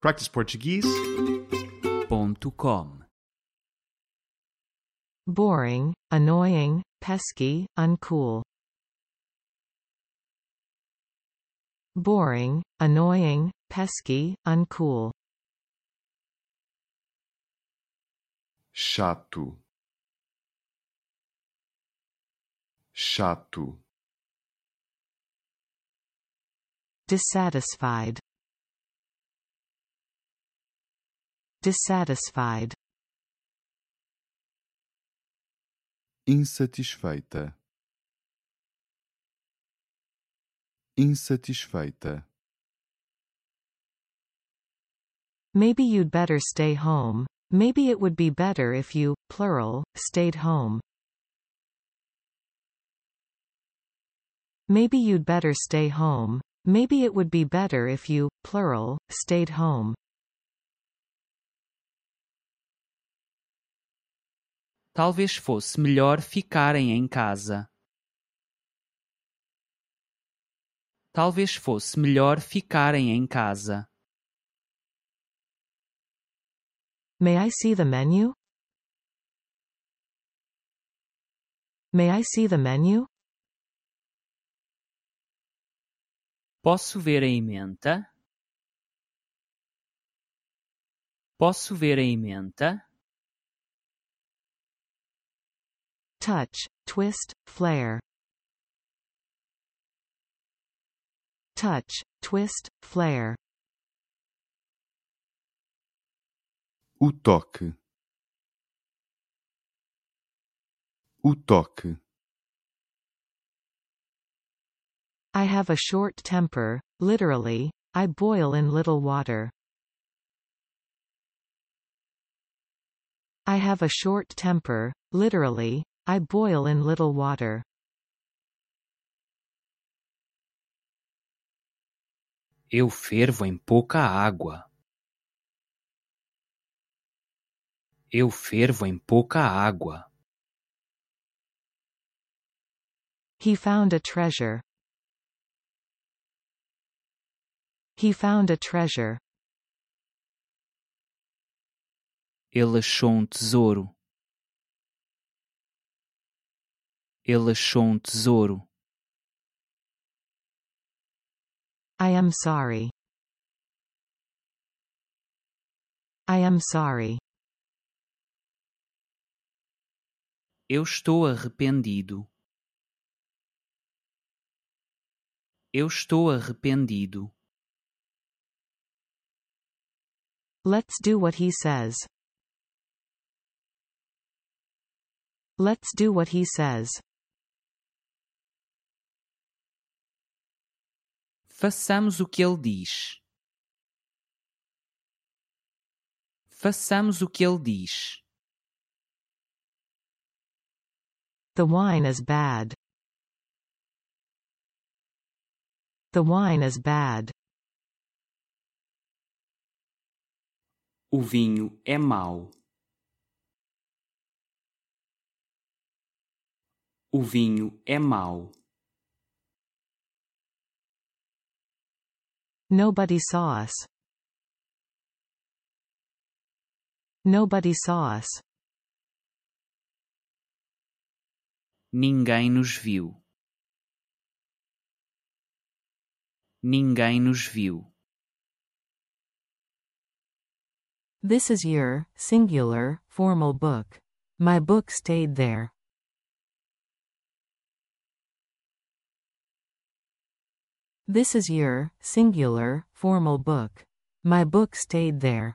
practiceportuguese.com. Boring, annoying, pesky, uncool. Boring, annoying, pesky, uncool. Chato, chato. Dissatisfied. Dissatisfied. Insatisfeita, insatisfeita. Maybe you'd better stay home. Maybe it would be better if you, plural, stayed home. Maybe you'd better stay home. Maybe it would be better if you, plural, stayed home. Talvez fosse melhor ficarem em casa. Talvez fosse melhor ficarem em casa. May I see the menu? May I see the menu? Posso ver a ementa? Posso ver a ementa? Touch, twist, flare. Touch, twist, flare. O toque, o toque. I have a short temper, literally, I boil in little water. I have a short temper, literally, I boil in little water. Eu fervo em pouca água. Eu fervo em pouca água. He found a treasure. He found a treasure. Ele achou tesouro. Ele achou tesouro. I am sorry. I am sorry. Eu estou arrependido. Eu estou arrependido. Let's do what he says. Let's do what he says. Façamos o que ele diz. Façamos o que ele diz. The wine is bad. The wine is bad. O vinho é mau. O vinho é mau. Nobody saw us. Nobody saw us. Ninguém nos viu. Ninguém nos viu. This is your, singular, formal book. My book stayed there. This is your, singular, formal book. My book stayed there.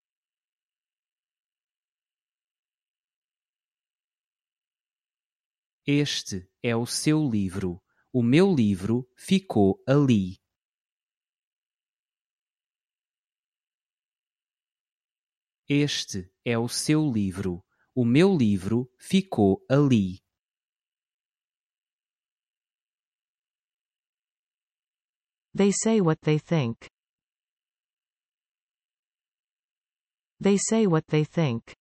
Este é o seu livro. O meu livro ficou ali. Este é o seu livro. O meu livro ficou ali. They say what they think. They say what they think.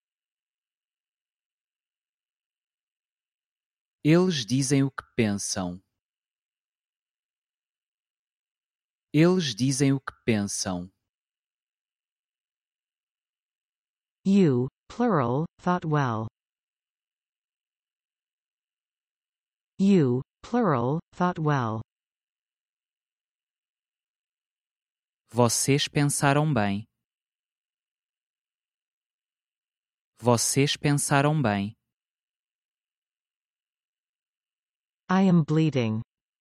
Eles dizem o que pensam. Eles dizem o que pensam. You, plural, thought well. You, plural, thought well. Vocês pensaram bem. Vocês pensaram bem. I am bleeding.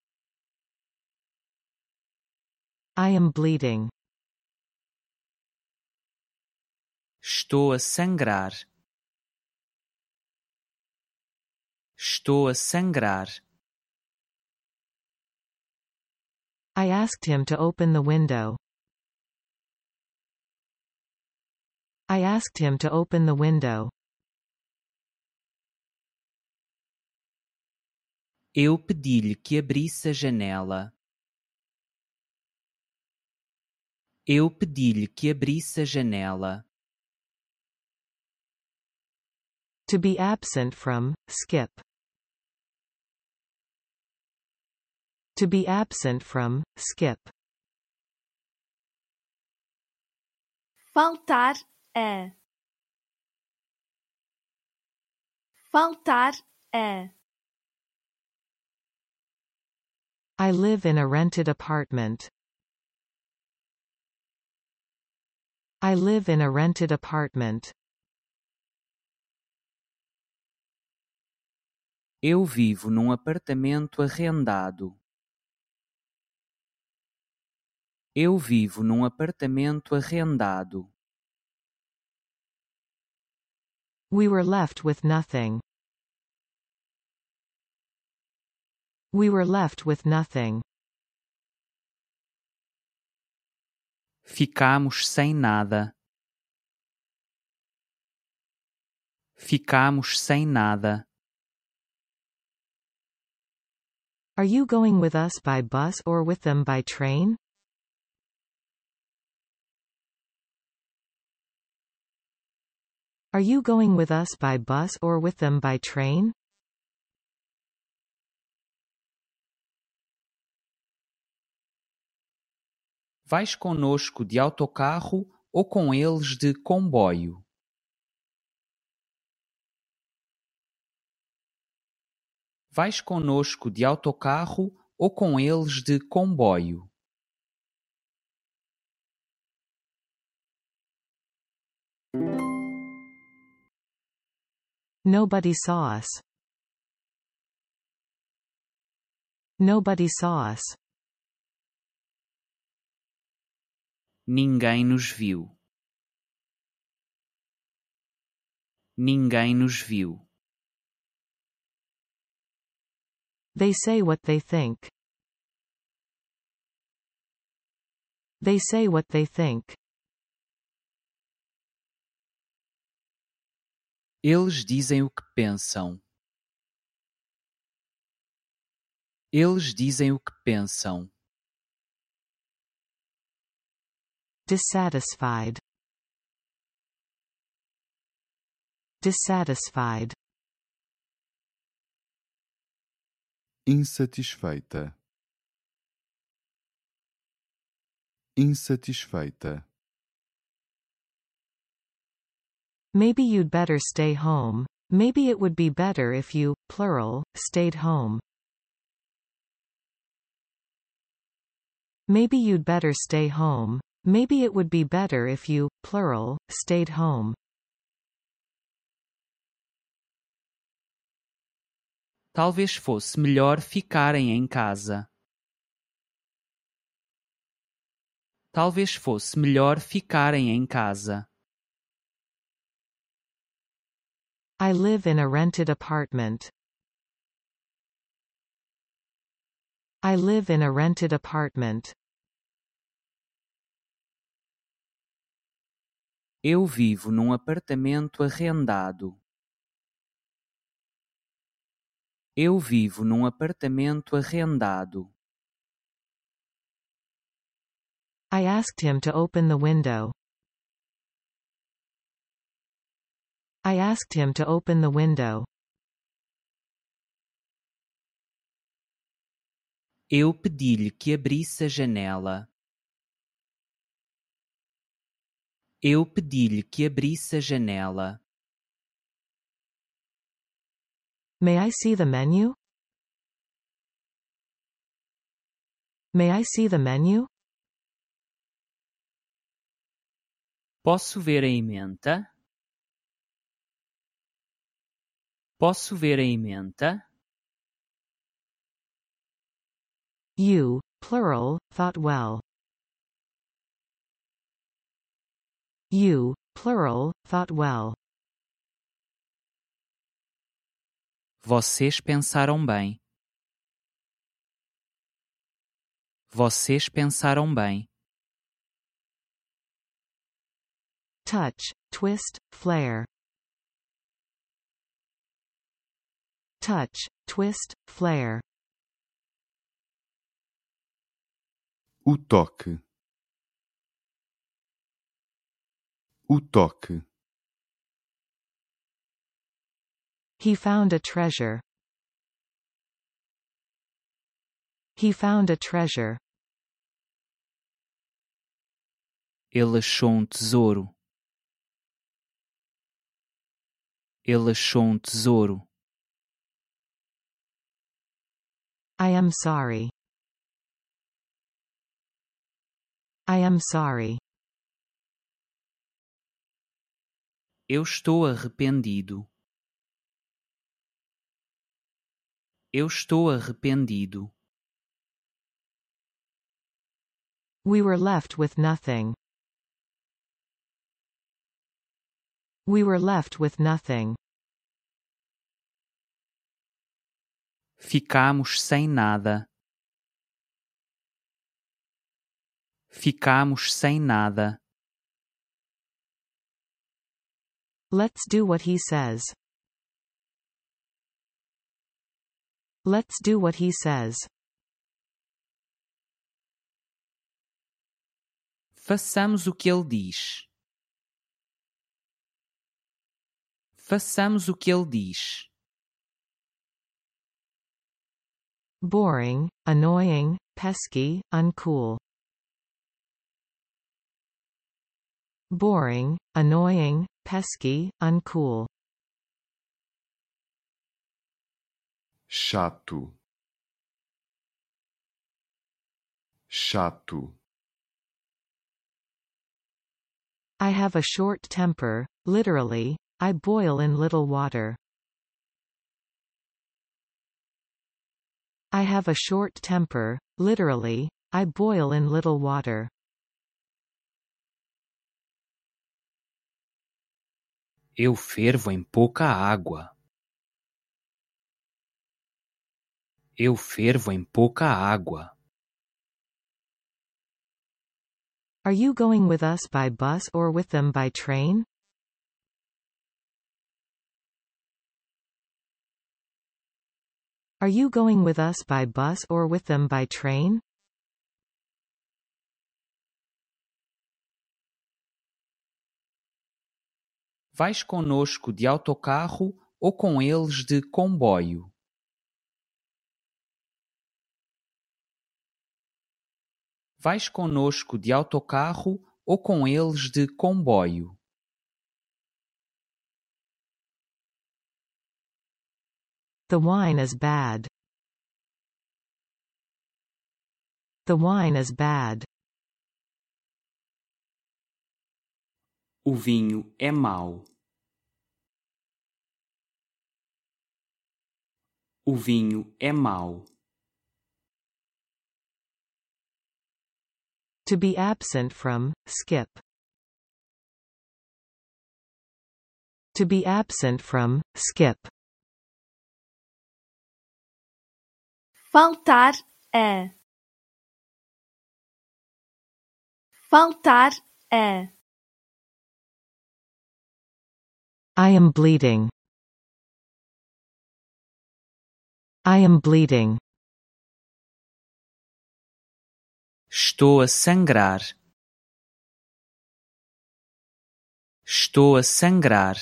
I am bleeding. Estou a sangrar. Estou a sangrar. I asked him to open the window. I asked him to open the window. Eu pedi-lhe que abrisse a janela. Eu pedi-lhe que abrisse a janela. To be absent from, skip. To be absent from, skip. Faltar a. Faltar a. I live in a rented apartment. I live in a rented apartment. Eu vivo num apartamento arrendado. Eu vivo num apartamento arrendado. We were left with nothing. We were left with nothing. Ficamos sem nada. Ficamos sem nada. Are you going with us by bus or with them by train? Are you going with us by bus or with them by train? Vais conosco de autocarro ou com eles de comboio? Vais conosco de autocarro ou com eles de comboio? Nobody saw us. Nobody saw us. Ninguém nos viu. Ninguém nos viu. They say what they think. They say what they think. Eles dizem o que pensam. Eles dizem o que pensam. Dissatisfied. Dissatisfied. Insatisfeita. Insatisfeita. Maybe you'd better stay home. Maybe it would be better if you, plural, stayed home. Maybe you'd better stay home. Maybe it would be better if you, plural, stayed home. Talvez fosse melhor ficarem em casa. Talvez fosse melhor ficarem em casa. I live in a rented apartment. I live in a rented apartment. Eu vivo num apartamento arrendado. Eu vivo num apartamento arrendado. I asked him to open the window. I asked him to open the window. Eu pedi-lhe que abrisse a janela. Eu pedi-lhe que abrisse a janela. May I see the menu? May I see the menu? Posso ver a ementa? Posso ver a ementa? You, plural, thought well. You, plural, thought well. Vocês pensaram bem. Vocês pensaram bem. Touch, twist, flare. Touch, twist, flare. O toque. O toque. He found a treasure. He found a treasure. Ele achou tesouro. Ele achou tesouro. I am sorry. I am sorry. Eu estou arrependido. Eu estou arrependido. We were left with nothing. We were left with nothing. Ficamos sem nada. Ficamos sem nada. Let's do what he says. Let's do what he says. Façamos o que ele diz. Façamos o que ele diz. Boring, annoying, pesky, uncool. Boring, annoying, pesky, uncool. Chato. Chato. I have a short temper, literally, I boil in little water. I have a short temper, literally, I boil in little water. Eu fervo em pouca água. Eu fervo em pouca água. Are you going with us by bus or with them by train? Are you going with us by bus or with them by train? Vais conosco de autocarro ou com eles de comboio? Vais conosco de autocarro ou com eles de comboio? The wine is bad. The wine is bad. O vinho é mau. O vinho é mau. To be absent from, skip. To be absent from, skip. Faltar a. Faltar a. I am bleeding. I am bleeding. Estou a sangrar. Estou a sangrar.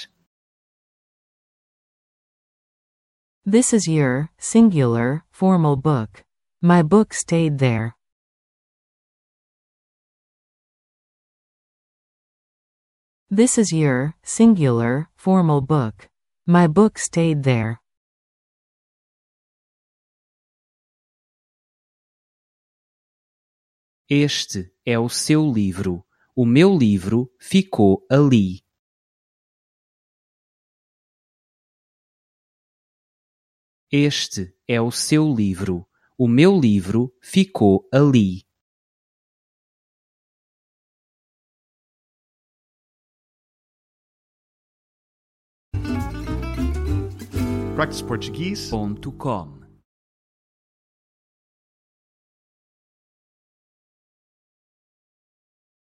This is your, singular, formal book. My book stayed there. This is your, singular, formal book. My book stayed there. Este é o seu livro. O meu livro ficou ali. Este é o seu livro. O meu livro ficou ali. practiceportuguese.com